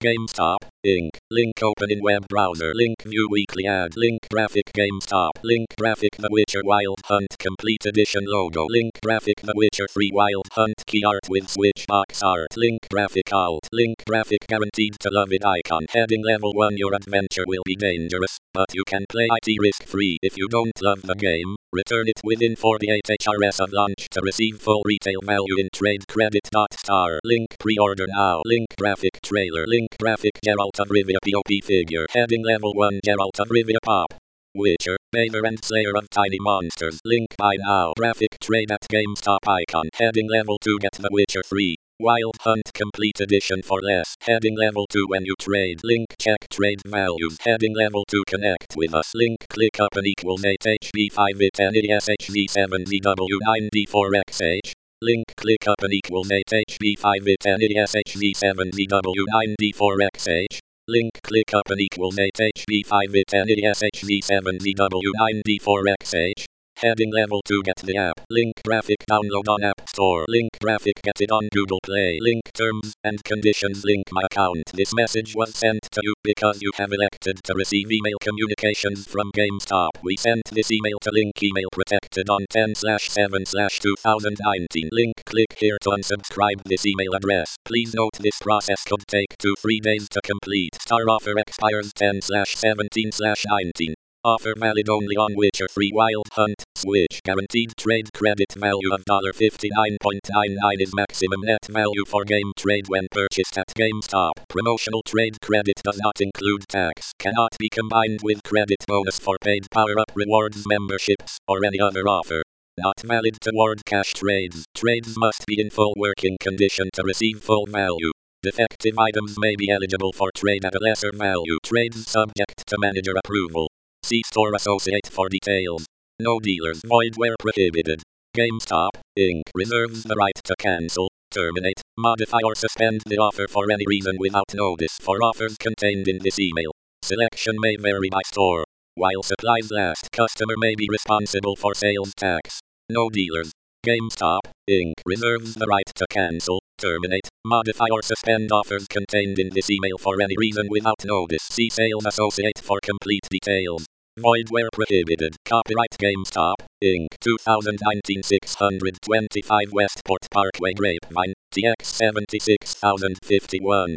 GameStop, Inc. Link open in web browser. Link view weekly ad. Link graphic GameStop. Link graphic The Witcher Wild Hunt Complete Edition logo. Link graphic The Witcher 3 Wild Hunt key art with switch box art. Link graphic alt. Link graphic guaranteed to love it icon. Heading level 1 Your adventure will be dangerous, but you can play it risk-free. If you don't love the game, return it within 48 HRS of launch to receive full retail value in trade credit. Star. Link pre-order now. Link graphic trailer. Link graphic Geralt of Rivia POP figure. Heading level 1 Geralt of Rivia Pop. Witcher, Bather and Slayer of Tiny Monsters. Link buy now. Graphic trade at GameStop icon. Heading level 2 Get The Witcher 3 Wild Hunt Complete Edition for less. Heading level 2 when you trade. Link check trade values. Heading level 2 connect with us. Link click up and equals 8 HB5 IT10 ESHV7 ZW9D4XH. Link click up and equals 8 HB5 IT10 ESHV7 ZW9D4XH. Link click up and equals 8 HB5 IT10 ESHV7 ZW9D4XH. Heading level 2 Get the app. Link graphic download on App Store. Link graphic get it on Google Play. Link terms and conditions. Link my account. This message was sent to you because you have elected to receive email communications from GameStop. We sent this email to Link email protected on 10/7/2019. Link click here to unsubscribe this email address. Please note this process could take 2-3 days to complete. Star offer expires 10/17/19. Offer valid only on Witcher 3 Wild Hunt, Switch. Guaranteed trade credit value of $59.99 is maximum net value for game trade when purchased at GameStop. Promotional trade credit does not include tax. Cannot be combined with credit bonus for paid power-up rewards memberships, or any other offer. Not valid toward cash trades. Trades must be in full working condition to receive full value. Defective items may be eligible for trade at a lesser value. Trades subject to manager approval. See Store Associate for details. No dealers void where prohibited. GameStop, Inc. reserves the right to cancel, terminate, modify or suspend the offer for any reason without notice for offers contained in this email. Selection may vary by store. While supplies last, customer may be responsible for sales tax. No dealers. GameStop, Inc. reserves the right to cancel, terminate, modify or suspend offers contained in this email for any reason without notice. See Sales Associate for complete details. Void where prohibited. Copyright GameStop, Inc. 2019 625 Westport Parkway Grapevine, TX 76051.